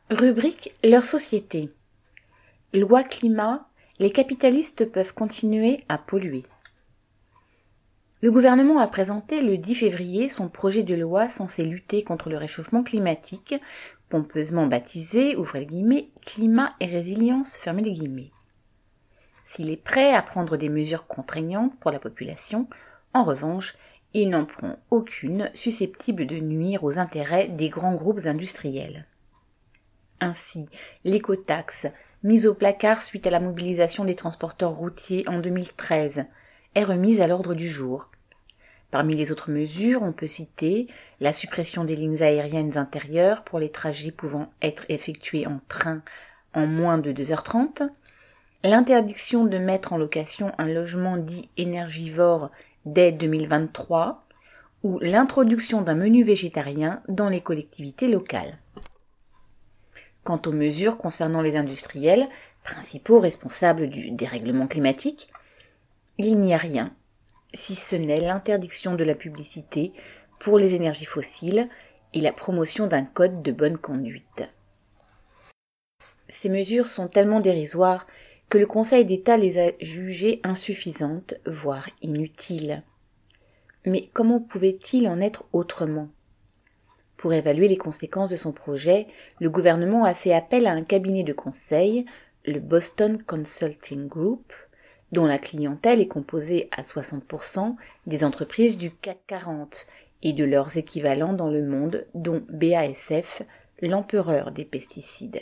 Rubrique leur société. Loi climat, les capitalistes peuvent continuer à polluer. Le gouvernement a présenté le 10 février son projet de loi censé lutter contre le réchauffement climatique, pompeusement baptisé, ouvrez les guillemets, climat et résilience, fermez les guillemets. S'il est prêt à prendre des mesures contraignantes pour la population, en revanche, il n'en prend aucune susceptible de nuire aux intérêts des grands groupes industriels. Ainsi, l'écotaxe, mise au placard suite à la mobilisation des transporteurs routiers en 2013, est remise à l'ordre du jour. Parmi les autres mesures, on peut citer la suppression des lignes aériennes intérieures pour les trajets pouvant être effectués en train en moins de 2h30, l'interdiction de mettre en location un logement dit énergivore dès 2023 ou l'introduction d'un menu végétarien dans les collectivités locales. Quant aux mesures concernant les industriels, principaux responsables du dérèglement climatique, il n'y a rien, si ce n'est l'interdiction de la publicité pour les énergies fossiles et la promotion d'un code de bonne conduite. Ces mesures sont tellement dérisoires que le Conseil d'État les a jugées insuffisantes, voire inutiles. Mais comment pouvait-il en être autrement ? Pour évaluer les conséquences de son projet, le gouvernement a fait appel à un cabinet de conseil, le Boston Consulting Group, dont la clientèle est composée à 60% des entreprises du CAC 40 et de leurs équivalents dans le monde, dont BASF, l'empereur des pesticides.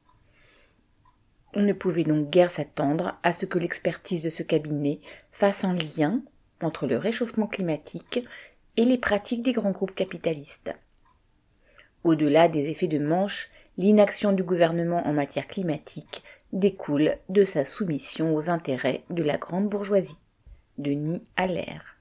On ne pouvait donc guère s'attendre à ce que l'expertise de ce cabinet fasse un lien entre le réchauffement climatique et les pratiques des grands groupes capitalistes. Au-delà des effets de manche, l'inaction du gouvernement en matière climatique découle de sa soumission aux intérêts de la grande bourgeoisie. Denis Allaire.